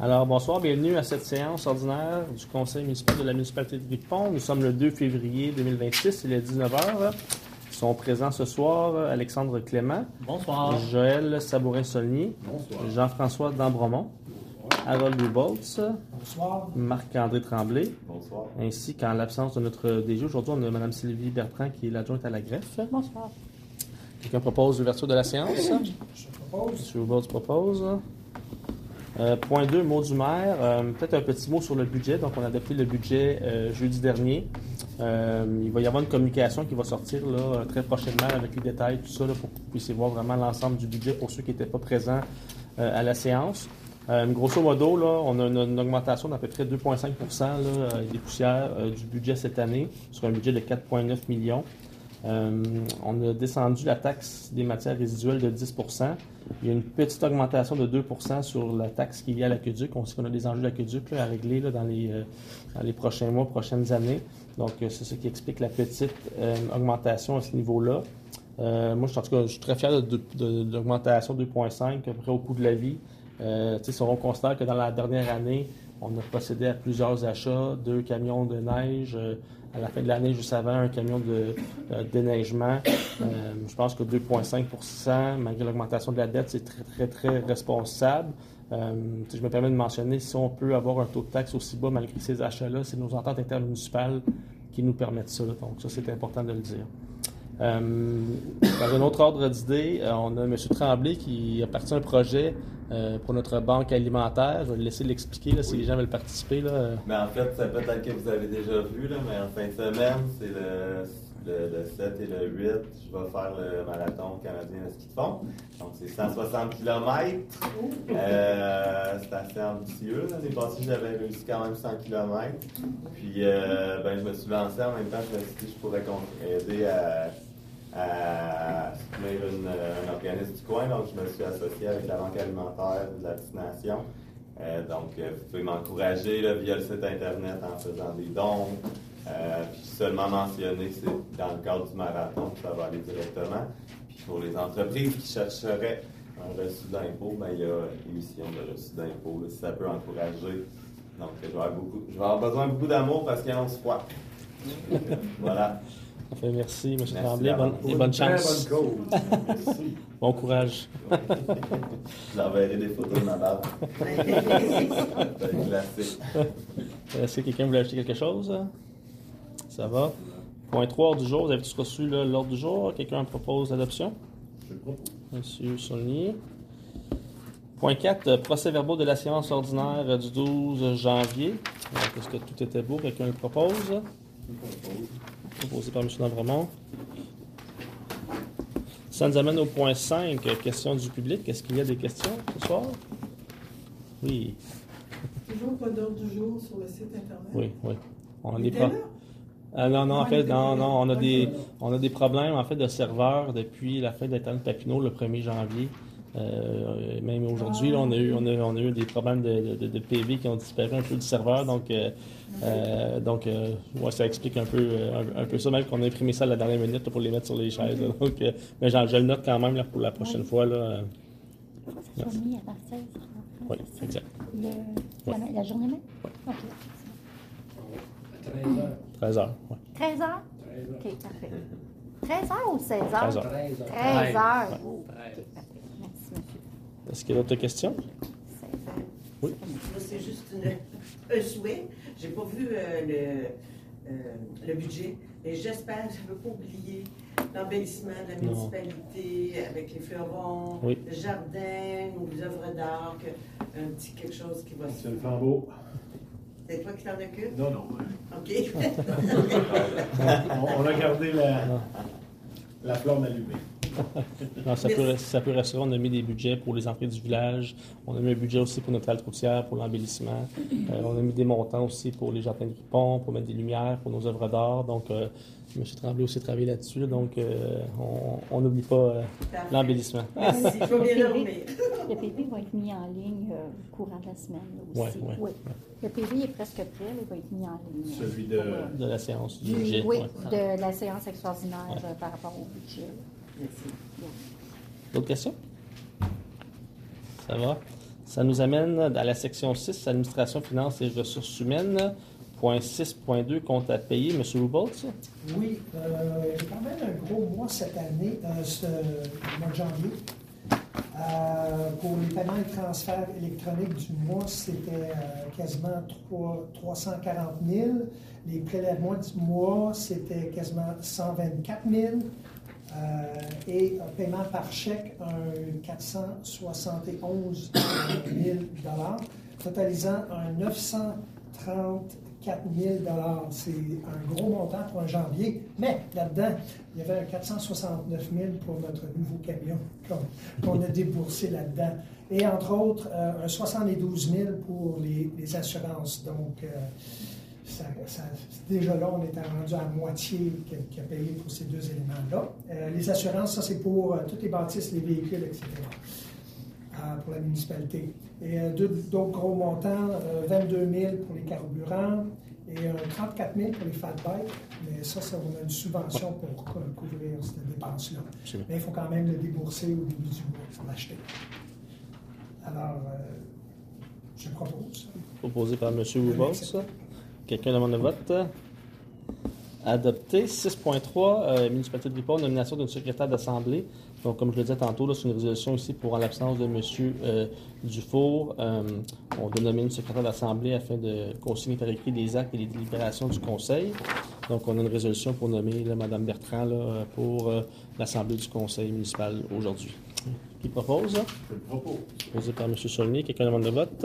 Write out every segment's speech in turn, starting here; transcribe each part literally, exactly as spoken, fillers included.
Alors, bonsoir, bienvenue à cette séance ordinaire du Conseil municipal de la municipalité de Ripon. Nous sommes le deux février deux mille vingt-six, il est dix-neuf heures. Ils sont présents ce soir Alexandre Clément, bonsoir. Joël Sabourin-Saulnier, bonsoir. Jean-François Dambremont, Harold Luboltz, bonsoir. Marc-André Tremblay, bonsoir. Ainsi qu'en l'absence de notre D G, aujourd'hui on a Mme Sylvie Bertrand qui est l'adjointe à la greffe. Bonsoir. Quelqu'un propose l'ouverture de la séance? Je propose. M. Luboltz propose. Euh, point deux, mot du maire. Euh, peut-être un petit mot sur le budget. Donc, on a adopté le budget euh, jeudi dernier. Euh, il va y avoir une communication qui va sortir là, très prochainement avec les détails, tout ça, là, pour que vous puissiez voir vraiment l'ensemble du budget pour ceux qui n'étaient pas présents euh, à la séance. Euh, grosso modo, là, on a une, une augmentation d'à peu près deux virgule cinq pour cent là, des poussières euh, du budget cette année, sur un budget de quatre virgule neuf millions. Euh, on a descendu la taxe des matières résiduelles de dix pour cent. Il y a une petite augmentation de deux pour cent sur la taxe qui est liée à l'aqueduc. On sait qu'on a des enjeux d'aqueduc à régler là, dans, les, euh, dans les prochains mois, prochaines années. Donc, euh, c'est ce qui explique la petite euh, augmentation à ce niveau-là. Euh, moi, je, en tout cas, je suis très fier de, de, de, de l'augmentation deux virgule cinq à peu près au coût de la vie. Euh, si on considère que dans la dernière année, on a procédé à plusieurs achats, deux camions de neige. Euh, À la fin de l'année, juste avant, un camion de euh, déneigement. Euh, je pense que deux virgule cinq pour cent, malgré l'augmentation de la dette, c'est très, très, très responsable. Euh, je me permets de mentionner, si on peut avoir un taux de taxe aussi bas malgré ces achats-là, c'est nos ententes intermunicipales qui nous permettent ça. Là. Donc, ça, c'est important de le dire. Euh, dans un autre ordre d'idée, euh, on a M. Tremblay qui a parti un projet euh, pour notre banque alimentaire. Je vais le laisser l'expliquer là, si les gens veulent participer. Là. Mais en fait, c'est peut-être que vous avez déjà vu, là, mais en fin de semaine, c'est le, le, le sept et le huit. Je vais faire le marathon canadien de ski de fond. Donc, c'est cent soixante kilomètres. Euh, c'est assez ambitieux. L'année passée, j'avais réussi quand même cent kilomètres. Puis, euh, ben, je me suis lancé en même temps. Je me suis dit que je pourrais aider à. à soutenir une, un organisme du coin, donc je me suis associé avec la Banque alimentaire de la destination. Euh, donc, euh, vous pouvez m'encourager là, via le site Internet en faisant des dons. Euh, puis seulement mentionner, c'est dans le cadre du marathon, ça va aller directement. Puis pour les entreprises qui chercheraient un reçu d'impôt, ben, il y a émission de reçu d'impôt, si ça peut encourager. Donc, je vais avoir, beaucoup, je vais avoir besoin de beaucoup d'amour parce qu'il annonce froid. Voilà. Enfin, merci, M. Merci Tremblay. Bonne, et bonne chance. Très bonne cause. Merci. Bon courage. Je leur enverrai des photos de ma barbe. C'est classique. Est-ce que quelqu'un voulait acheter quelque chose? Ça va. Point trois, ordre du jour. Vous avez tous reçu là, l'ordre du jour. Quelqu'un propose l'adoption? Je propose. M. Saulnier. Point quatre, procès-verbaux de la séance ordinaire du douze janvier. Donc, est-ce que tout était beau? Quelqu'un le propose? Je propose. Proposé par M. Dambremont. Ça nous amène au point cinq, questions du public. Est-ce qu'il y a des questions ce soir? Oui. Toujours pas d'ordre du jour sur le site Internet? Oui, oui. On Il n'est était pas. là? Ah, non, non, en Ah, fait, il était non, là. non, on a Ok. des, on a des problèmes en fait de serveurs depuis la fin d'Internet Papineau le premier janvier. Euh, même aujourd'hui, là, on a eu, on a, on a eu des problèmes de, de, de P V qui ont disparu un peu du serveur, donc, euh, euh, donc, euh, ouais, ça explique un peu, euh, un, un peu ça, même qu'on a imprimé ça à la dernière minute là, pour les mettre sur les chaises. Là. Donc, euh, mais j'en- je le note quand même là, pour la prochaine Oui. fois là. euh, Ça soit mis à part seize. Oui, exact. Le, la, la journée même? Oui. OK. treize heures. treize heures. Ouais. treize heures? treize heures. OK, parfait. treize heures ou seize heures? treize heures. treize heures. treize heures. Ouais. Oh, OK, parfait. Merci, monsieur. Est-ce qu'il y a d'autres questions? seize heures. Oui. Moi, c'est juste une, un souhait. J'ai pas vu euh, le, euh, le budget, mais j'espère, je ne veux pas oublier l'embellissement de la Non. municipalité avec les fleurons, Oui. le jardin ou les œuvres d'art, que- un petit quelque chose qui va se... C'est le flambeau. C'est toi qui t'en occupes? Non, non. OK. On, on a gardé la, la flamme allumée. Non, ça, peut, Merci. ça peut rester. On a mis des budgets pour les entrées du village. On a mis un budget aussi pour notre halte routière, pour l'embellissement. Euh, on a mis des montants aussi pour les jardins de Ripon, pour mettre des lumières, pour nos œuvres d'art. Donc, euh, M. Tremblay aussi a travaillé là-dessus. là. Donc, euh, on n'oublie pas euh, Parfait. l'embellissement. Merci, je vais bien dormir. Le P V va être mis en ligne euh, au courant de la semaine là, aussi. Ouais, ouais, oui. ouais. Le P V est presque prêt, là, il va être mis en ligne. Celui de- Pour, euh, De la séance du du- budget. oui, ouais. de la séance extraordinaire Ouais. euh, par rapport au budget. Merci. D'autres questions? Ça va? Ça nous amène à la section six, administration, finances et ressources humaines. Point six point deux, compte à payer. M. Ruboltz? Oui, euh, j'ai quand même un gros mois cette année, euh, ce mois de janvier. Euh, pour les paiements et transferts électroniques du mois, c'était euh, quasiment trois cent quarante mille. Les prélèvements du mois, c'était quasiment cent vingt-quatre mille. Euh, et un paiement par chèque, un quatre cent soixante et onze mille dollars, totalisant un neuf cent trente-quatre mille dollars. C'est un gros montant pour un janvier, mais là-dedans, il y avait un quatre cent soixante-neuf mille pour notre nouveau camion qu'on, qu'on a déboursé là-dedans. Et entre autres, euh, un soixante-douze mille pour les, les assurances. Donc, euh, Ça, ça, déjà là, on était rendu à moitié qui a payé pour ces deux éléments-là. Euh, les assurances, ça, c'est pour euh, toutes les bâtisses, les véhicules, et cetera, euh, pour la municipalité. Et euh, deux, d'autres gros montants, euh, vingt-deux mille pour les carburants et euh, trente-quatre mille pour les fat bikes. Mais ça, ça, on a une subvention pour co- couvrir cette dépense-là. Mais il faut quand même le débourser au début du mois pour l'acheter. Alors, euh, je propose. Proposé par M. Ruboltz. Quelqu'un demande le vote? Adopté. six point trois, euh, municipalité de Ripon, nomination d'une secrétaire d'assemblée. Donc, comme je le disais tantôt, là, c'est une résolution ici pour, en l'absence de M. Euh, Dufour, euh, on doit nommer une secrétaire d'assemblée afin de consigner par écrit les actes et les délibérations du conseil. Donc, on a une résolution pour nommer là, Mme Bertrand là, pour euh, l'assemblée du conseil municipal aujourd'hui. Qui propose? Je le propose. Proposé par M. Saulnier. Quelqu'un demande le vote?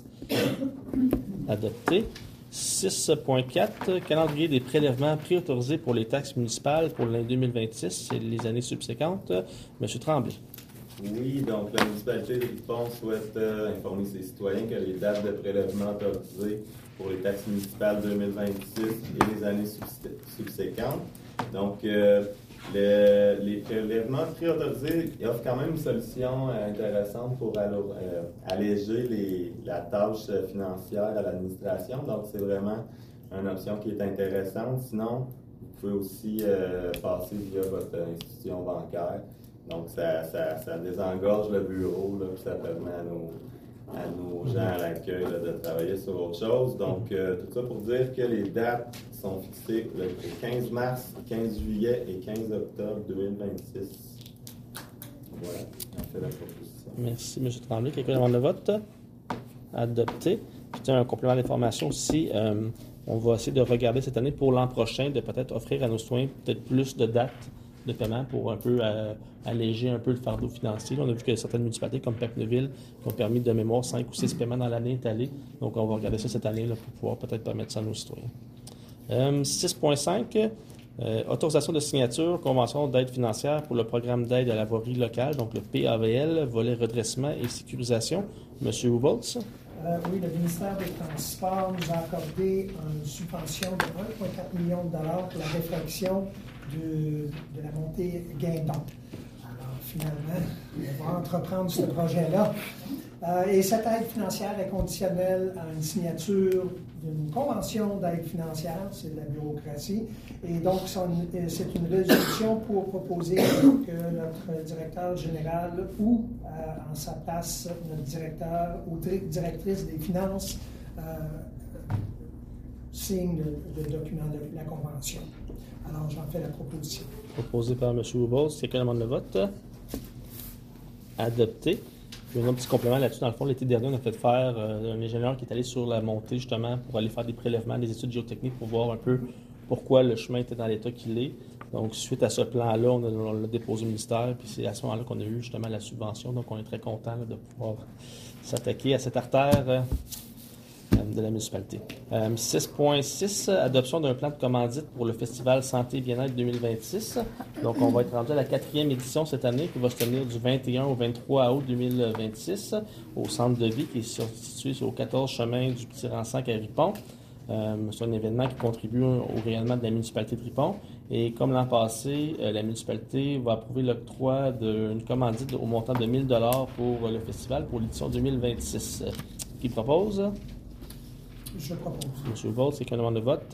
Adopté. six point quatre, calendrier des prélèvements préautorisés pour les taxes municipales pour l'année deux mille vingt-six et les années subséquentes. M. Tremblay. Oui, donc la municipalité de Ripon souhaite euh, informer ses citoyens que les dates de prélèvement autorisées pour les taxes municipales deux mille vingt-six et les années subs- subséquentes. Donc, euh, le, les prélèvements préautorisés offrent quand même une solution euh, intéressante pour allo- euh, alléger les, la tâche financière à l'administration. Donc, c'est vraiment une option qui est intéressante. Sinon, vous pouvez aussi euh, passer via votre institution bancaire. Donc, ça, ça, ça désengorge le bureau, là, puis ça permet à nos, à nos gens à l'accueil là, de travailler sur autre chose. Donc, euh, tout ça pour dire que les dates sont fixées le quinze mars, quinze juillet et quinze octobre deux mille vingt-six. Voilà, on fait la proposition. Merci, M. Tremblay. Quelqu'un demande le vote? Adopté. Puis, un complément d'information aussi. Euh, on va essayer de regarder cette année pour l'an prochain, de peut-être offrir à nos citoyens peut-être plus de dates de paiement pour un peu euh, alléger un peu le fardeau financier. Là, on a vu que certaines municipalités comme Pepineville ont permis de mémoire cinq ou six paiements dans l'année étalée. Donc, on va regarder ça cette année là, pour pouvoir peut-être permettre ça à nos citoyens. Euh, six point cinq, euh, autorisation de signature, convention d'aide financière pour le programme d'aide à la voirie locale, donc le P A V L, volet redressement et sécurisation. M. Ruboltz. Euh, oui, le ministère des Transports nous a accordé une subvention de un virgule quatre million de dollars pour la réfraction de, de la montée Guindon. Alors, finalement, on va entreprendre ce projet-là. Euh, et cette aide financière est conditionnelle à une signature d'une convention d'aide financière, c'est de la bureaucratie. Et donc, c'est une résolution pour proposer que notre directeur général ou, euh, en sa place, notre directeur ou directrice des finances euh, signe le, le document de la convention. Alors, j'en fais la proposition. Proposé par M. Ruboltz. Quelqu'un demande le vote? Adopté. Puis un petit complément là-dessus. Dans le fond, l'été dernier, on a fait faire euh, un ingénieur qui est allé sur la montée, justement, pour aller faire des prélèvements, des études géotechniques pour voir un peu pourquoi le chemin était dans l'état qu'il est. Donc, suite à ce plan-là, on, on l'a déposé au ministère, puis c'est à ce moment-là qu'on a eu, justement, la subvention. Donc, on est très content là, de pouvoir s'attaquer à cette artère euh, de la municipalité. Euh, six point six, adoption d'un plan de commandite pour le Festival Santé et Bien-être deux mille vingt-six. Donc, on va être rendu à la quatrième édition cette année qui va se tenir du vingt et un au vingt-trois août deux mille vingt-six au Centre de vie qui est situé sur quatorze chemin du Petit Ransac à Ripon. Euh, c'est un événement qui contribue au rayonnement de la municipalité de Ripon. Et comme l'an passé, euh, la municipalité va approuver l'octroi d'une commandite au montant de mille dollars pour euh, le festival pour l'édition deux mille vingt-six. Euh, qui propose? Je propose. M. Ruboltz, c'est qu'un demande de vote.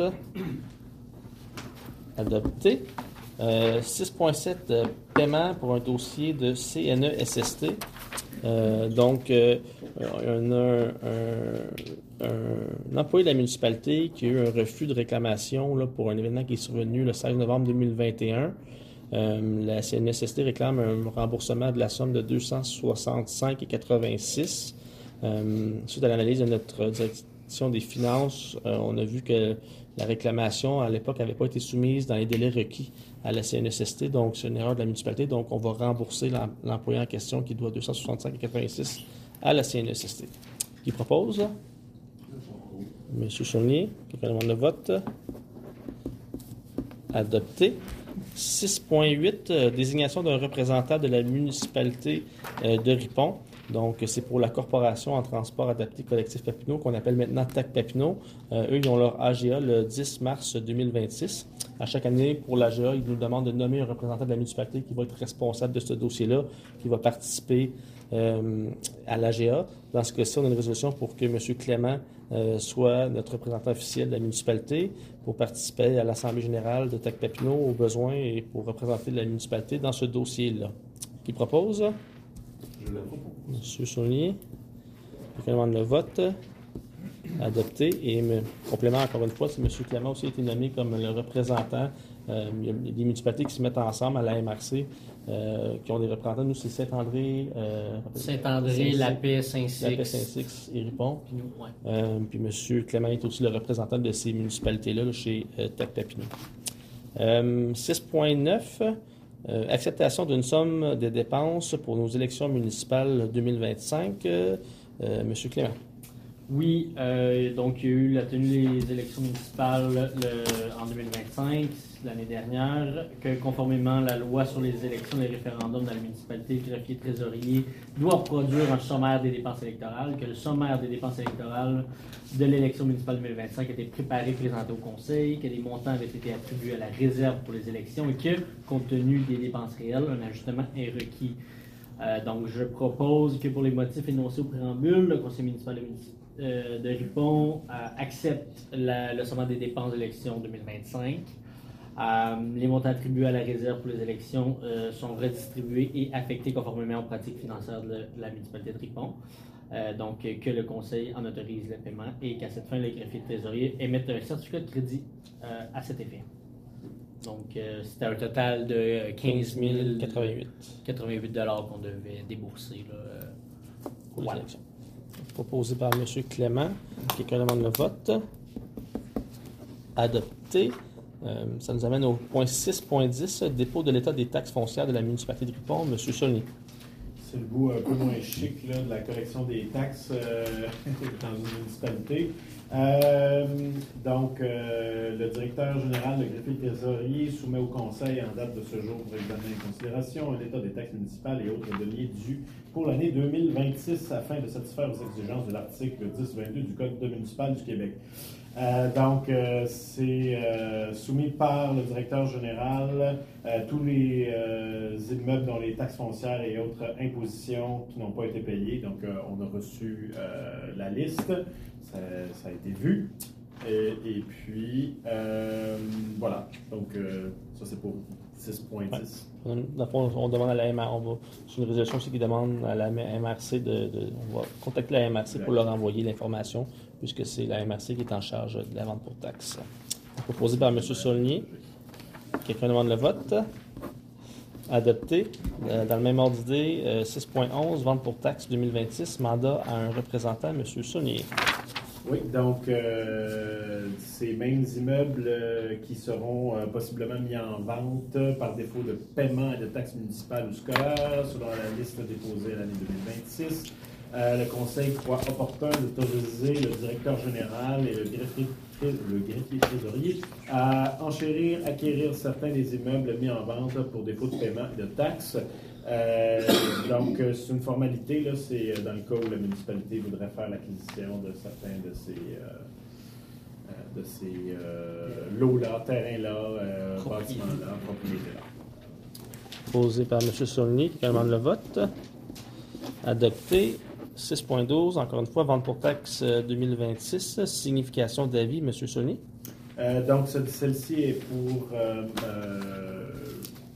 Adopté. Euh, six point sept, euh, paiement pour un dossier de C N E S S T. Euh, donc, euh, un, un, un, un employé de la municipalité qui a eu un refus de réclamation là, pour un événement qui est survenu le seize novembre deux mille vingt et un. Euh, la C N S S T réclame un remboursement de la somme de deux cent soixante-cinq virgule quatre-vingt-six. Euh, suite à l'analyse de notre direction des finances, euh, on a vu que la réclamation, à l'époque, n'avait pas été soumise dans les délais requis à la C N S S T, donc c'est une erreur de la municipalité. Donc, on va rembourser l'employé en question qui doit deux cent soixante-cinq virgule quatre-vingt-six à la C N S S T. Qui propose? Monsieur Saulnier, quelqu'un demande le vote? Adopté. six point huit, euh, désignation d'un représentant de la municipalité euh, de Ripon. Donc, c'est pour la Corporation en transport adapté collectif Papineau, qu'on appelle maintenant T A C Papineau. Euh, eux, ils ont leur A G A le dix mars deux mille vingt-six. À chaque année, pour l'A G A, ils nous demandent de nommer un représentant de la municipalité qui va être responsable de ce dossier-là, qui va participer euh, à l'A G A. Dans ce cas-ci, on a une résolution pour que M. Clément euh, soit notre représentant officiel de la municipalité pour participer à l'Assemblée générale de T A C Papineau au besoin et pour représenter la municipalité dans ce dossier-là. Qui propose? Je le propose. Monsieur Saulnier. Quelqu'un demande le vote. Adopté. Et me, complément, encore une fois, c'est M. Clément aussi a été nommé comme le représentant. Euh, il y a des municipalités qui se mettent ensemble à la M R C, euh, qui ont des représentants. Nous, c'est Saint-André. Euh, Saint-André, La Paix, Saint-Six. La Paix, Saint-Six et Ripon. Puis nous, ouais. Euh, puis M. Clément est aussi le représentant de ces municipalités-là là, chez euh, T A C Papineau. Euh, six point neuf. Euh, acceptation d'une somme de dépenses pour nos élections municipales deux mille vingt-cinq. Euh, euh, Monsieur Clément. Oui, euh, donc il y a eu la tenue des élections municipales le, en deux mille vingt-cinq, l'année dernière, que conformément à la loi sur les élections et les référendums dans la municipalité, le greffier trésorier doit produire un sommaire des dépenses électorales, que le sommaire des dépenses électorales de l'élection municipale deux mille vingt-cinq a été préparé, présenté au conseil, que les montants avaient été attribués à la réserve pour les élections et que, compte tenu des dépenses réelles, un ajustement est requis. Euh, donc, je propose que pour les motifs énoncés au préambule, le conseil municipal de municipalité Euh, de Ripon euh, accepte la, le sommaire des dépenses d'élection deux mille vingt-cinq. Euh, les montants attribués à la réserve pour les élections euh, sont redistribués et affectés conformément aux pratiques financières de, de la municipalité de Ripon. Euh, donc, euh, que le conseil en autorise le paiement et qu'à cette fin, le greffier trésorier émette un certificat de crédit euh, à cet effet. Donc, euh, c'était un total de quinze mille quatre-vingt-huit dollars qu'on devait débourser là, euh, pour les élections. Proposé par M. Clément. Quelqu'un demande le vote. Adopté. Euh, ça nous amène au point six point dix, dépôt de l'état des taxes foncières de la municipalité de Ripon. M. Saulnier. C'est le bout un peu moins chic là, de la collection des taxes euh, dans une municipalité. Euh, donc, euh, le directeur général, le greffier trésorier, soumet au conseil en date de ce jour pour examen et considération un état des taxes municipales et autres deniers dus pour l'année deux mille vingt-six afin de satisfaire aux exigences de l'article dix vingt-deux du Code municipal du Québec. Euh, donc, euh, c'est euh, soumis par le directeur général euh, tous les euh, immeubles dont les taxes foncières et autres impositions qui n'ont pas été payées. Donc, euh, on a reçu euh, la liste, ça, ça a été vu. Et, et puis, euh, voilà. Donc, euh, ça, c'est pour six point dix. Ouais. Dans le fond, on demande à la M R C, on va, c'est une résolution aussi qui demande à la M R C de, de on va contacter la M R C pour leur envoyer l'information, puisque c'est la M R C qui est en charge de la vente pour taxes. Proposé par M. Saulnier. Quelqu'un demande le vote. Adopté. Dans le même ordre d'idée, six point onze, vente pour taxes deux mille vingt-six, mandat à un représentant, M. Saulnier. Oui, donc euh, ces mêmes immeubles euh, qui seront euh, possiblement mis en vente par défaut de paiement et de taxes municipales ou scolaires selon la liste déposée à l'année deux mille vingt-six. Euh, le Conseil croit opportun d'autoriser le directeur général et le greffier, le greffier trésorier à enchérir, acquérir certains des immeubles mis en vente pour défaut de paiement et de taxes. Euh, donc, c'est une formalité, là, c'est dans le cas où la municipalité voudrait faire l'acquisition de certains de ces, euh, de ces euh, lots-là, terrains-là, euh, bâtiments-là, propriétés-là. Posé par M. Saulnier, qui demande le vote. Adopté. six point douze, encore une fois, vente pour taxes deux mille vingt-six, signification d'avis, M. Saulnier. Euh, donc, celle-ci est pour euh, euh,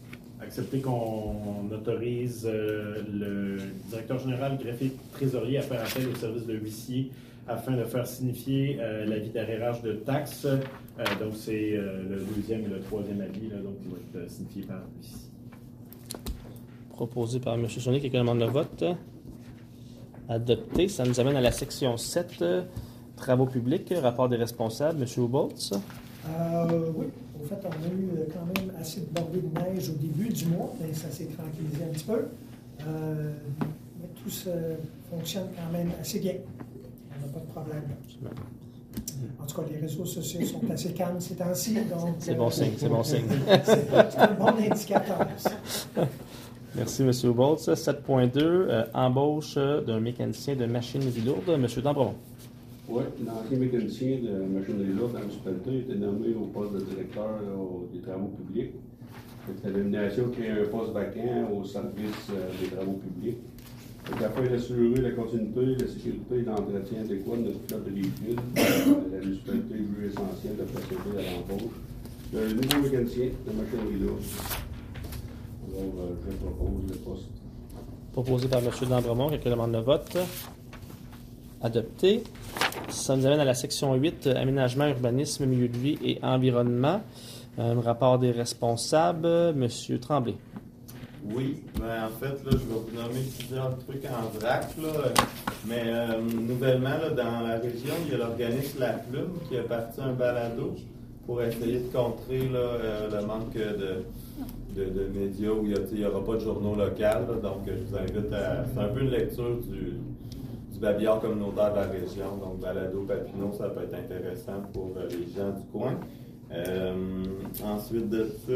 accepter qu'on autorise euh, le directeur général greffier trésorier à faire appel au service de huissier afin de faire signifier euh, l'avis d'arrérage de taxes. Euh, donc, c'est euh, le deuxième et le troisième avis, là, donc, qui va être euh, signifié par l'huissier. Proposé par M. Saunier. Quelqu'un demande le vote? Adopté. Ça nous amène à la section sept, euh, travaux publics, rapport des responsables. M. Huboltz. Euh, oui, au fait, on a eu euh, quand même assez de bordées de neige au début du mois, mais ça s'est tranquillisé un petit peu. Euh, mais tout ça fonctionne quand même assez bien. On n'a pas de problème. En tout cas, les réseaux sociaux sont assez calmes ces temps-ci. donc C'est bon signe, c'est bon signe. C'est c'est un bon indicateur, ça. Merci, M. Huboltz. sept point deux, euh, embauche d'un mécanicien de machinerie lourde. M. Dambremont. Oui, l'ancien mécanicien de machinerie lourde dans la municipalité a été nommé au poste de directeur là, au- des travaux publics. Cette nomination crée un poste vacant au service euh, des travaux publics. Donc, afin d'assurer la continuité, la sécurité et l'entretien adéquat de notre flotte de véhicules, euh, la municipalité juge essentiel de procéder à l'embauche d'un nouveau mécanicien de machinerie lourde. Alors, euh, je propose le poste. Proposé par M. Dambremont. Quelqu'un demande le vote? Adopté. Ça nous amène à la section huit, euh, aménagement, urbanisme, milieu de vie et environnement. Euh, rapport des responsables. M. Tremblay. Oui, ben en fait, là, je vais vous nommer plusieurs trucs en vrac, là. Mais euh, nouvellement, là, dans la région, il y a l'organisme La Plume qui a parti un balado pour essayer de contrer là, euh, le manque de, de, de médias où il n'y aura pas de journaux locaux. Là. Donc, je vous invite à... C'est un peu une lecture du, du babillard communautaire de la région. Donc, balado, Papineau, ça peut être intéressant pour euh, les gens du coin. Euh, ensuite de ça...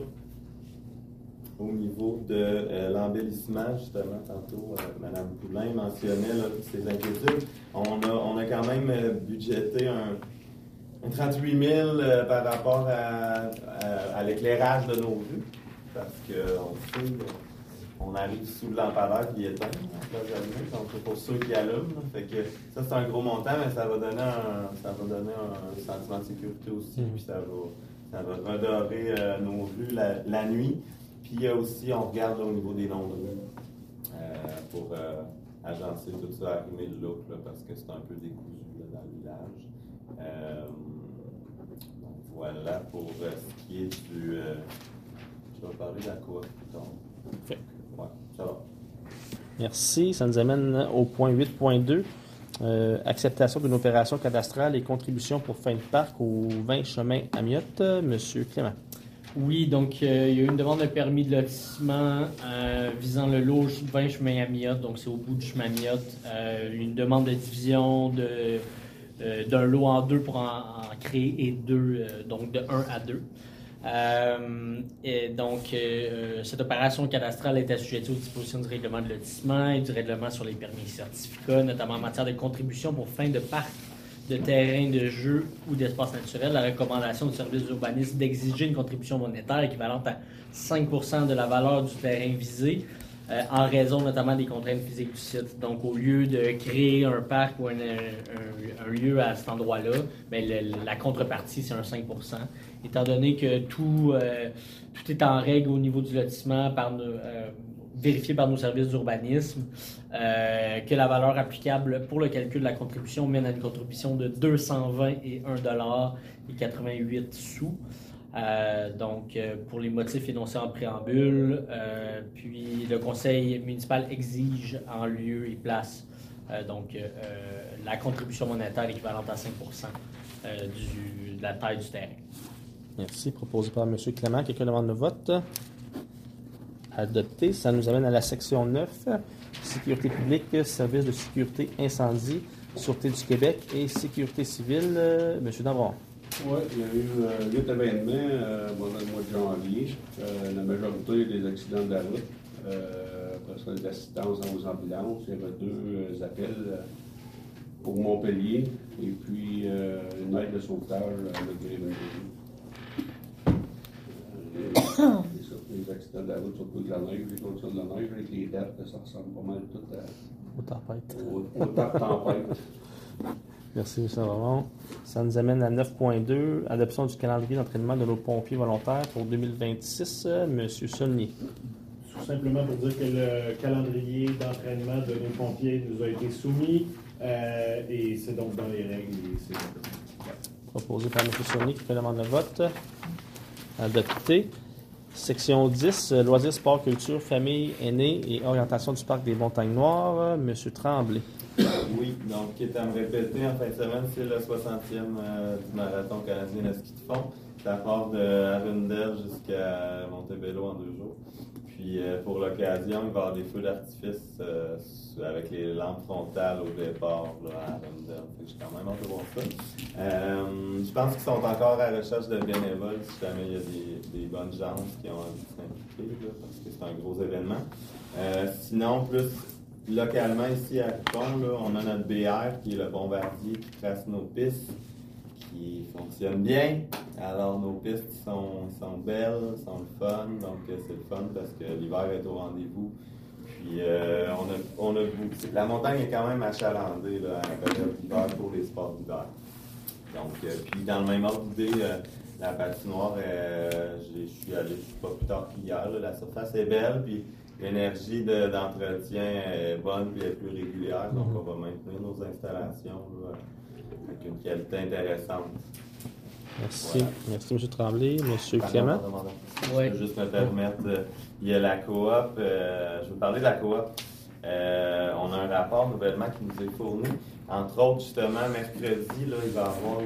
Au niveau de euh, l'embellissement, justement, tantôt, euh, Mme Poulain mentionnait là, ses inquiétudes. On a, on a quand même euh, budgété un, un trente-huit mille euh, par rapport à, à, à l'éclairage de nos rues, parce qu'on sait, on arrive sous le lampadaire qui est éteint, donc c'est pour ceux qui allument. Là. Fait que ça, c'est un gros montant, mais ça va donner un, ça va donner un sentiment de sécurité aussi, puis ça va, ça va redorer euh, nos rues la, la nuit. Puis il y a aussi, on regarde là, au niveau des noms de rue euh, pour euh, agencer tout ça, arrimer le look, là, parce que c'est un peu décousu là, dans le village. Euh, donc voilà pour euh, ce qui est du... Euh, je vais parler de la cour plus tard. Fait. Ouais, ça va. Merci. Ça nous amène au point huit point deux. Euh, acceptation d'une opération cadastrale et contribution pour fin de parc au vingt chemin Amiotte. Monsieur Clément. Oui, donc euh, il y a eu une demande de permis de lotissement euh, visant le lot vingt chemin Amiotte, donc c'est au bout du chemin Amiotte. Euh, une demande de division de, euh, d'un lot en deux pour en, en créer et deux, euh, donc de un à deux. Euh, et donc, euh, cette opération cadastrale est assujettie aux dispositions du règlement de lotissement et du règlement sur les permis et certificats, notamment en matière de contribution pour fin de parc, de terrain de jeu ou d'espace naturel. La recommandation du service d'urbanisme d'exiger une contribution monétaire équivalente à cinq pour cent de la valeur du terrain visé, euh, en raison notamment des contraintes physiques du site. Donc, au lieu de créer un parc ou un, un, un lieu à cet endroit-là, bien, le, la contrepartie, c'est un cinq pour cent. Étant donné que tout, euh, tout est en règle au niveau du lotissement, par nos, euh, vérifié par nos services d'urbanisme, euh, que la valeur applicable pour le calcul de la contribution mène à une contribution de deux cent vingt et un dollars et quatre-vingt-huit sous. Euh, donc, euh, pour les motifs énoncés en préambule, euh, puis le conseil municipal exige en lieu et place euh, donc euh, la contribution monétaire équivalente à cinq pour cent euh, du, de la taille du terrain. Merci. Proposé par M. Clément. Quelqu'un demande le vote? Adopté. Ça nous amène à la section neuf, sécurité publique, service de sécurité incendie, Sûreté du Québec et sécurité civile. Euh, M. Dambremont. Oui, il y a eu euh, huit événements euh, pendant le mois de janvier. Euh, la majorité des accidents de la route. Euh, après ça, l'assistance aux ambulances. Il y avait deux euh, appels euh, pour Montpellier et puis euh, une aide de sauvetage avec Grévin. Euh, c'est ça, les accidents de la route, surtout de la neige, les conditions de la neige, avec les dates, ça ressemble pas mal tout à, Au tempête. au, au temps de tempête. Merci, M. Ramon. Ça nous amène à neuf point deux, adoption du calendrier d'entraînement de nos pompiers volontaires pour deux mille vingt-six. M. Saulnier. Tout simplement pour dire que le calendrier d'entraînement de nos pompiers nous a été soumis euh, et c'est donc dans les règles. Et c'est... Proposé par M. Saulnier qui fait la demande de vote. Adopté. Section dix, loisirs, sport, culture, famille, aînés et orientation du parc des Montagnes Noires. M. Tremblay. Oui, donc, qui est à me répéter en fin de semaine, c'est le soixantième euh, du marathon canadien de ski de fond. Ça part de Arundel jusqu'à Montebello en deux jours. Puis, euh, pour l'occasion, il va y avoir des feux d'artifice euh, avec les lampes frontales au départ là, à Arundel. Fait que j'ai quand même hâte de voir ça. Euh, je pense qu'ils sont encore à la recherche de bénévoles si jamais il y a des, des bonnes gens qui ont envie de s'impliquer, là, parce que c'est un gros événement. Euh, sinon, plus localement, ici à Ripon, là, on a notre B R qui est le bombardier qui trace nos pistes, qui fonctionne bien. Alors, nos pistes sont, sont belles, sont le fun, donc euh, c'est le fun parce que l'hiver est au rendez-vous. Puis, euh, on a, on a la montagne est quand même achalandée là, à la période d'hiver pour les sports d'hiver. Donc, euh, puis dans le même ordre d'idée, euh, la patinoire, euh, je suis allé pas plus tard qu'hier, là, la surface est belle, puis l'énergie de, d'entretien est bonne puis est plus régulière, donc on va maintenir nos installations là, avec une qualité intéressante. Merci. Voilà. Merci, M. Tremblay. M. Clément. Oui. Je vais juste me permettre, euh, il y a la coop, euh, je vais vous parler de la coop. Euh, on a un rapport nouvellement qui nous est fourni. Entre autres, justement, mercredi, là, il va y avoir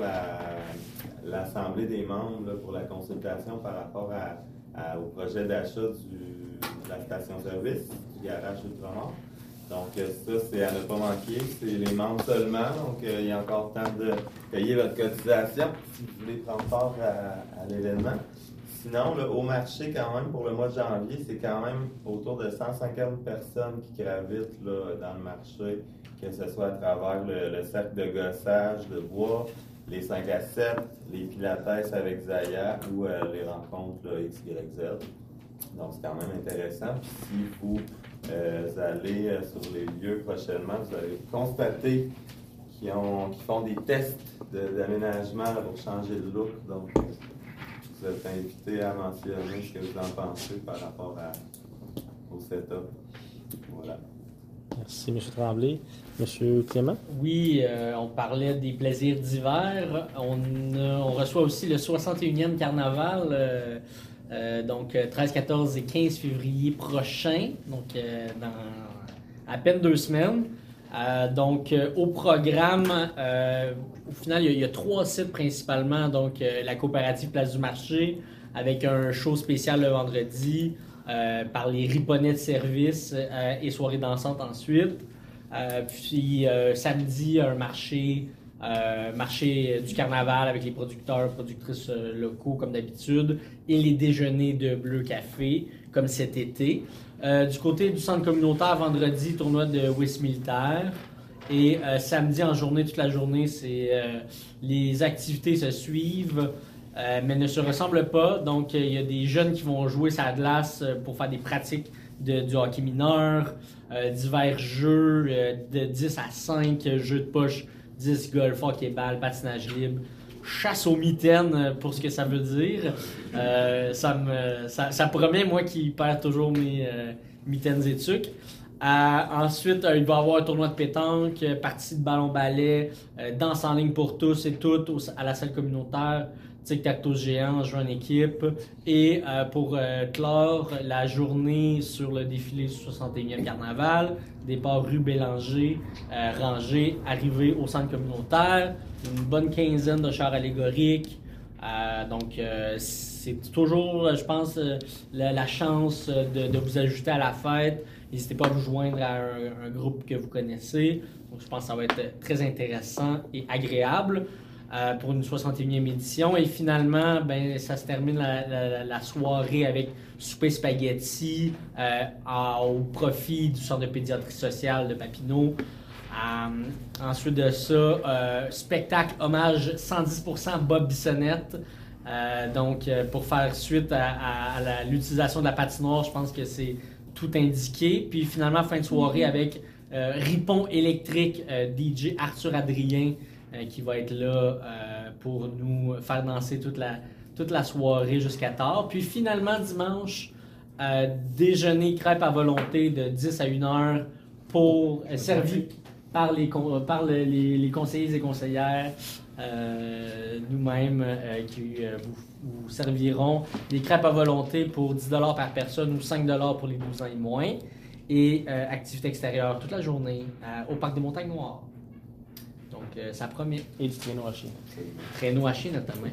la, l'assemblée des membres là, pour la consultation par rapport à, à, au projet d'achat du, de la station-service du garage Ultramar. Donc, ça, c'est à ne pas manquer. C'est les membres seulement. Donc, euh, il y a encore temps de payer votre cotisation si vous voulez prendre part à, à l'événement. Sinon, là, au marché, quand même, pour le mois de janvier, c'est quand même autour de cent cinquante personnes qui gravitent là, dans le marché, que ce soit à travers le, le cercle de gossage de bois, les cinq à sept, les pilates avec Zaya ou euh, les rencontres là, X Y Z. Donc, c'est quand même intéressant. Puis, si vous euh, allez euh, sur les lieux prochainement, vous allez constater qu'ils, ont, qu'ils font des tests de, d'aménagement pour changer de look. Donc, vous êtes invité à mentionner ce que vous en pensez par rapport à, au setup. Voilà. Merci, M. Tremblay. M. Clément? Oui, euh, on parlait des plaisirs d'hiver. On, euh, on reçoit aussi le soixante et unième carnaval, euh, euh, donc treize, quatorze et quinze février prochain, donc euh, dans à peine deux semaines. Euh, donc, euh, au programme, euh, au final, il y, a, il y a trois sites principalement. Donc, euh, la coopérative Place du Marché, avec un show spécial le vendredi, euh, par les Riponnais de service euh, et soirée dansante ensuite. Euh, puis, euh, samedi, un marché, euh, marché du carnaval avec les producteurs, productrices euh, locaux comme d'habitude, et les déjeuners de Bleu Café, comme cet été. Euh, du côté du centre communautaire, vendredi, tournoi de whist militaire. Et euh, samedi, en journée, toute la journée, c'est euh, les activités se suivent, euh, mais ne se ressemblent pas. Donc, il y a des jeunes qui vont jouer sur la glace pour faire des pratiques de, du hockey mineur, euh, divers jeux euh, de dix à cinq, jeux de poche, dix, golf, hockey ball, patinage libre. Chasse aux mitaines pour ce que ça veut dire. Euh, ça, me, ça, ça promet, moi qui perds toujours mes euh, mitaines et tucs. Euh, ensuite, euh, il va y avoir un tournoi de pétanque, partie de ballon-ballet, euh, danse en ligne pour tous et toutes au, à la salle communautaire, tic-tac-toe géant, jeu en équipe. Et euh, pour euh, clore la journée sur le défilé du soixante et unième carnaval, départ rue Bélanger, euh, rangée, arrivée au centre communautaire. Une bonne quinzaine de chars allégoriques. Euh, donc, euh, c'est toujours, je pense, euh, la, la chance de, de vous ajouter à la fête. N'hésitez pas à vous joindre à un, un groupe que vous connaissez. Donc, je pense que ça va être très intéressant et agréable euh, pour une soixante et unième édition. Et finalement, ben, ça se termine la, la, la soirée avec souper spaghetti euh, à, au profit du Centre de pédiatrie sociale de Papineau. Euh, ensuite de ça, euh, spectacle hommage cent dix pour cent Bob Bissonnette. Euh, donc, euh, pour faire suite à, à, à la, l'utilisation de la patinoire, je pense que c'est tout indiqué. Puis finalement, fin de soirée avec euh, Ripon électrique, euh, D J Arthur Adrien euh, qui va être là euh, pour nous faire danser toute la, toute la soirée jusqu'à tard. Puis finalement, dimanche, euh, déjeuner crêpes à volonté de dix à une heure pour euh, servi par les, con- par le- les, les conseillers et conseillères. Euh, nous-mêmes euh, qui euh, vous, vous servirons des crêpes à volonté pour dix dollars par personne ou cinq dollars pour les douze ans et moins. Et euh, activité extérieure toute la journée euh, au Parc des Montagnes Noires. Donc, euh, ça promet. Et du traîneau à chien. Traîneau à chien, notamment.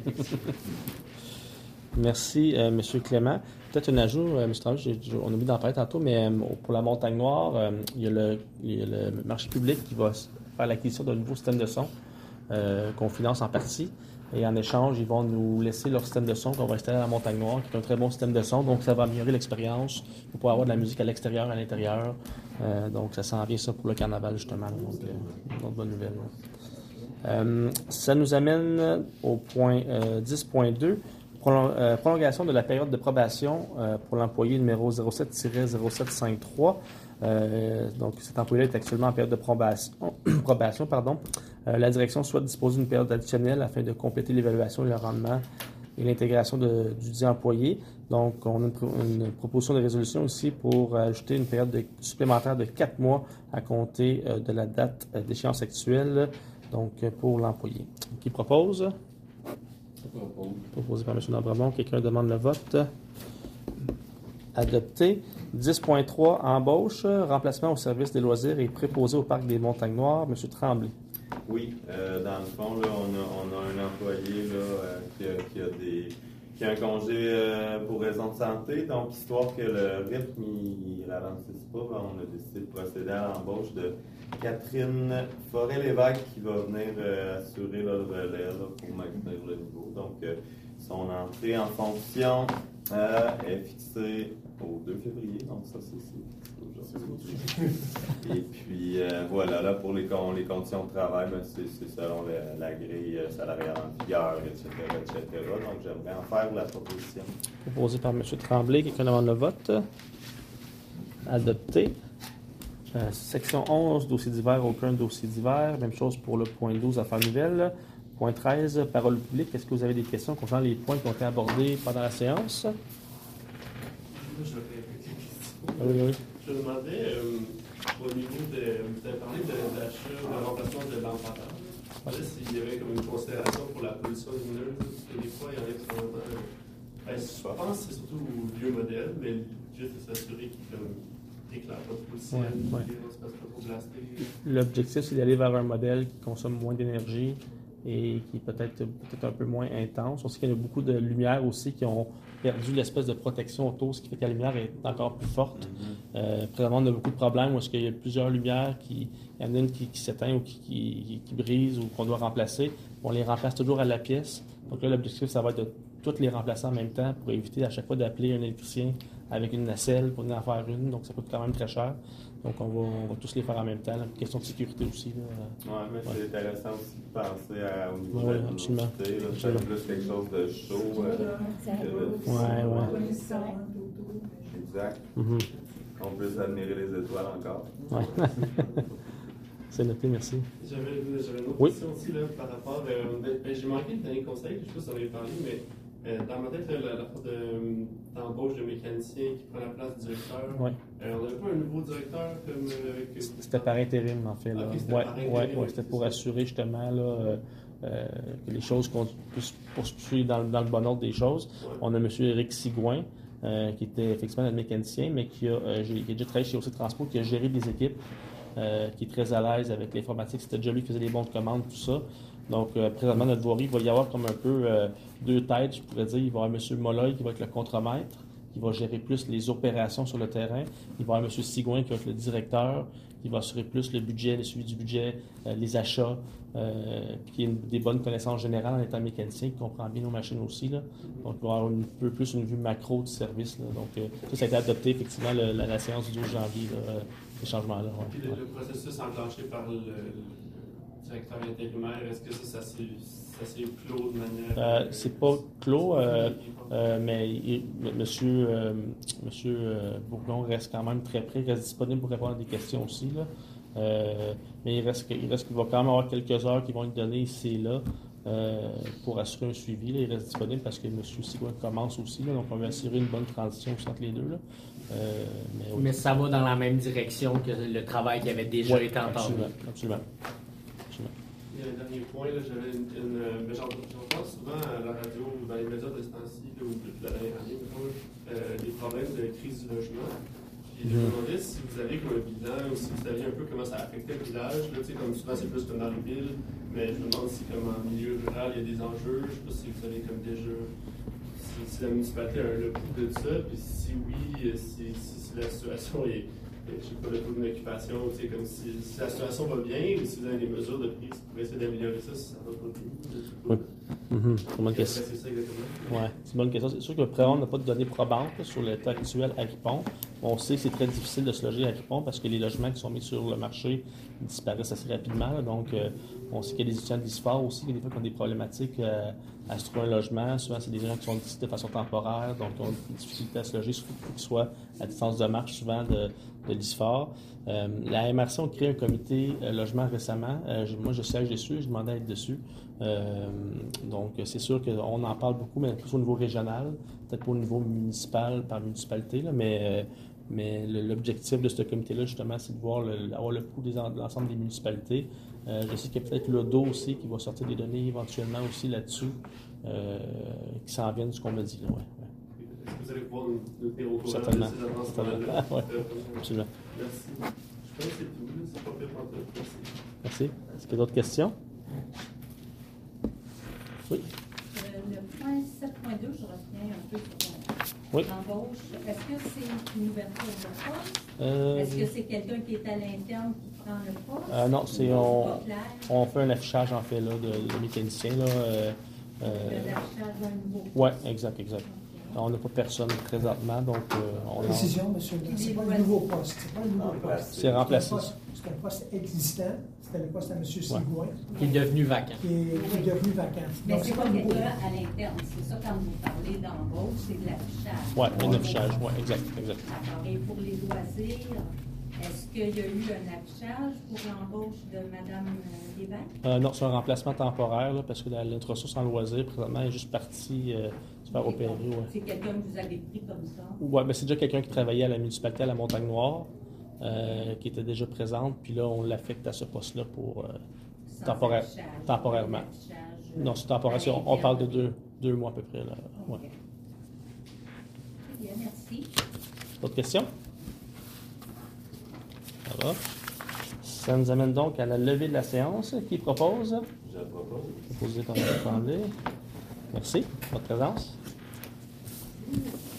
Merci, euh, M. Clément. Peut-être un ajout, euh, M. Tremblay, j'ai- j'ai- on a oublié d'en parler tantôt, mais euh, pour la Montagne Noire, euh, il, y a le, il y a le marché public qui va s- faire l'acquisition d'un nouveau système de son euh, qu'on finance en partie. Et en échange, ils vont nous laisser leur système de son qu'on va installer à la Montagne Noire, qui est un très bon système de son. Donc, ça va améliorer l'expérience. On pourra avoir de la musique à l'extérieur, à l'intérieur. Euh, donc, ça s'en vient ça pour le carnaval, justement. Donc, euh, une autre bonne nouvelle. Euh, ça nous amène au point euh, dix point deux. Prolong- euh, prolongation de la période de probation euh, pour l'employé numéro zéro sept zéro sept cinquante-trois. Euh, donc, cet employé est actuellement en période de probation. probation pardon. Euh, la direction souhaite disposer d'une période additionnelle afin de compléter l'évaluation et le rendement et l'intégration de- du dit employé. Donc, on a une, pro- une proposition de résolution aussi pour ajouter une période de- supplémentaire de quatre mois à compter euh, de la date euh, d'échéance actuelle, donc euh, pour l'employé. Qui propose? Proposé par M. Dambremont. Quelqu'un demande le vote? Adopté. dix point trois, embauche, remplacement au service des loisirs et préposé au Parc des Montagnes Noires. M. Tremblay. Oui, euh, dans le fond, là, on, a, on a un employé là, euh, qui, a, qui, a des, qui a un congé euh, pour raison de santé. Donc, histoire que le rythme ne ralentisse pas, ben, on a décidé de procéder à l'embauche de Catherine Forêt-Lévesque qui va venir euh, assurer là, le relais là, pour maintenir le niveau. Donc, euh, son entrée en fonction euh, est fixée au deux février. Donc, ça, c'est c'est aujourd'hui. Et puis, euh, voilà, là, pour les, con- les conditions de travail, ben, c'est c'est selon la, la grille euh, salariale en vigueur, et cetera, et cetera. Donc, j'aimerais en faire la proposition. Proposé par M. Tremblay. Quelqu'un demande le vote? Adopté. Euh, section onze, dossier divers, aucun dossier divers. Même chose pour le point douze, affaires nouvelles. Point treize, parole publique. Est-ce que vous avez des questions concernant les points qui ont été abordés pendant la séance? Je vais répéter quelques questions. Oui, oui. Je me demandais, euh, au niveau de. Vous avez parlé de l'achat, de remplacement de lampadaires. Je me demandais s'il y avait comme une considération pour la pollution lumineuse, parce que des fois, il y en a qui sont vraiment. euh, ben, je pense que c'est surtout au vieux modèle, mais juste de s'assurer qu'il n'éclaire pas trop le ciel, Ouais, ouais. qu'il ne se passe pas trop blasté. L'objectif, c'est d'aller vers un modèle qui consomme moins d'énergie et qui est peut-être peut-être un peu moins intense. On sait qu'il y a beaucoup de lumières aussi qui ont perdu l'espèce de protection autour, ce qui fait que la lumière est encore plus forte. Euh, présentement, on a beaucoup de problèmes où est-ce qu'il y a plusieurs lumières, qui, il y en a une qui, qui s'éteint ou qui, qui, qui brise ou qu'on doit remplacer. On les remplace toujours à la pièce. Donc là, l'objectif, ça va être de toutes les remplacer en même temps pour éviter à chaque fois d'appeler un électricien avec une nacelle pour venir en faire une. Donc ça coûte quand même très cher. Donc on va, on va tous les faire en même temps. Là. Question de sécurité aussi. Là. Oui, mais c'est Ouais. intéressant aussi de penser à, au niveau Ouais, de la absolument. luminosité, là, Absolument. c'est plus quelque chose de chaud. euh, que de- Ouais, ouais. Exact. Mhm. On peut s'admirer les étoiles encore. Ouais. C'est noté, merci. J'avais j'avais une autre Oui. question aussi là, par rapport. Euh, ben, ben, j'ai manqué le dernier conseil, je ne sais pas si on en avait parlé, mais euh, dans ma tête, là, la, la part de, d'embauche de mécanicien qui prend la place du directeur, Ouais. euh, on n'avait pas un nouveau directeur comme. Euh, avec- C'était par intérim, en fait. Là. Ok, c'était ouais, par ouais, intérim, ouais, c'était c'est pour ça. assurer justement là, euh, euh, que les choses qu'on puisse poursuivre dans, dans le bon ordre des choses. Ouais. On a M. Éric Sigouin, euh, qui était effectivement notre mécanicien, mais qui a, euh, qui a déjà travaillé chez O C Transport, qui a géré des équipes, euh, qui est très à l'aise avec l'informatique. C'était déjà lui qui faisait les bons de commande, tout ça. Donc, euh, présentement, notre voirie, il va y avoir comme un peu euh, deux têtes, je pourrais dire. Il va y avoir M. Molloy qui va être le contremaître, qui va gérer plus les opérations sur le terrain. Il va y avoir M. Sigouin qui va être le directeur, qui va assurer plus le budget, le suivi du budget, euh, les achats, euh, puis qui a une- des bonnes connaissances générales en étant mécanicien, qui comprend bien nos machines aussi. Là. Donc, il va avoir un peu plus une vue macro du service. Là. Donc, euh, ça, ça a été adopté effectivement le- la, la séance du douze janvier, là, euh, ces changements-là. ouais. Puis le, Ouais. le processus enclenché par le, le directeur intérimaire, est-ce que ça, ça s'est ça s'est clos de manière. Euh, c'est pas clos, euh, euh, mais il- M. Monsieur, euh, monsieur euh, Bourgon reste quand même très prêt, reste disponible pour répondre à des questions aussi. Là. Euh, mais il reste, que- il reste qu'il va quand même avoir quelques heures qui vont être données ici et là euh, pour assurer un suivi. Là. Il reste disponible parce que M. Sigouin commence aussi, là, donc on va assurer une bonne transition entre les deux. Là. Euh, mais, oui. Mais ça va dans la même direction que le travail qui avait déjà Oui, été entendu. absolument, absolument. absolument. Il y a un dernier point, là, j'avais une, une, euh, mais j'en j'en parle souvent à la radio ou dans les médias de ce temps-ci, là, ou de la dernière année, mettons, euh, des problèmes de crise du logement. Puis je me demandais si vous avez comme un bilan ou si vous saviez un peu comment ça affectait le village. Là, tu sais, comme souvent c'est plus comme dans les villes, mais je me demande si comme en milieu rural il y a des enjeux. Je sais pas si vous avez comme déjà si, si la municipalité a le pouls de ça, puis si oui, si, si, si la situation est, je sais pas, le taux d'occupation, tu sais, comme si, si la situation va bien ou si vous avez des mesures de prise pour essayer d'améliorer ça si ça va pas bien. Je sais pas. Oui. Mm-hmm. C'est une bonne question. C'est ça exactement. Ouais, c'est une bonne question. C'est sûr que Préron n'a pas de données probantes là, sur l'état actuel à Ripon. On sait que c'est très difficile de se loger à Ripon parce que les logements qui sont mis sur le marché disparaissent assez rapidement. Là. Donc, euh, on sait qu'il y a des étudiants de l'ISFOR aussi, qui des fois qui ont des problématiques euh, à se trouver un logement. Souvent, c'est des gens qui sont ici de façon temporaire, donc qui ont des difficultés à se loger, surtout qu'ils soient à distance de marche souvent de, de l'ISFOR. Euh, la M R C a créé un comité euh, logement récemment. Euh, je, moi, je siège dessus, je demandais à être dessus. Euh, donc, c'est sûr qu'on en parle beaucoup, mais plus au niveau régional, peut-être pas au niveau municipal, par municipalité, là, mais, euh, mais le, l'objectif de ce comité-là, justement, c'est de voir le, avoir le pouls des, de l'ensemble des municipalités. Euh, je sais qu'il y a peut-être le D O aussi qui va sortir des données éventuellement aussi là-dessus, euh, qui s'en viennent de ce qu'on m'a dit. Là, ouais, ouais. Est-ce que vous allez pouvoir nous, nous tenir au courant Certainement. de ces avancements-là? Certainement. Ouais, Euh, absolument. Merci. Je pense que c'est tout. là. C'est pas pire pour toi. Merci. Merci. Est-ce qu'il y a d'autres questions? Oui. Euh, le point sept point deux, je reviens un peu sur Oui. l'embauche. Est-ce que c'est une ouverture de poste? Euh, Est-ce que c'est quelqu'un qui est à l'interne qui prend le poste? Euh, non, c'est Ou on, pas clair? on fait un affichage en fait là, de, de mécaniciens. Là, euh, Le euh, l'affichage d'un nouveau poste? ouais, exact, exact. On n'a pas personne présentement, donc euh, on a- Précision, monsieur, c'est pas un nouveau poste. C'est pas un nouveau poste. c'est remplacé. C'est un poste- C'est un poste existant. C'était le poste à M. Sigouin, Qui est devenu vacant. qui, est, qui est devenu vacant. Mais Donc, c'est pas un nouveau. quelqu'un à l'interne. C'est ça, quand vous parlez d'embauche, c'est de l'affichage. Oui, un affichage, oui, exact, exact. D'accord. Et pour les loisirs, est-ce qu'il y a eu un affichage pour l'embauche de Mme Lévesque? Euh, non, c'est un remplacement temporaire, là, parce que la- l'introduction en loisir, présentement, est juste partie euh, se faire opérer. Ouais. C'est quelqu'un que vous avez pris comme ça? Ouais, ben, c'est déjà quelqu'un qui travaillait à la municipalité à la Montagne-Noire, euh, qui était déjà présente, puis là, on l'affecte à ce poste-là pour euh, Sans temporaire, affichage, temporairement. pas d'affichage, euh, Non, c'est temporaire. à c'est- On, on parle de l'interne. deux, deux mois à peu près. Là. Ouais. Ok. Très bien, merci. D'autres questions? Ça va. Ça nous amène donc à la levée de la séance. Qui propose? Je le propose. Proposé par M. Tremblay. Merci. Votre présence.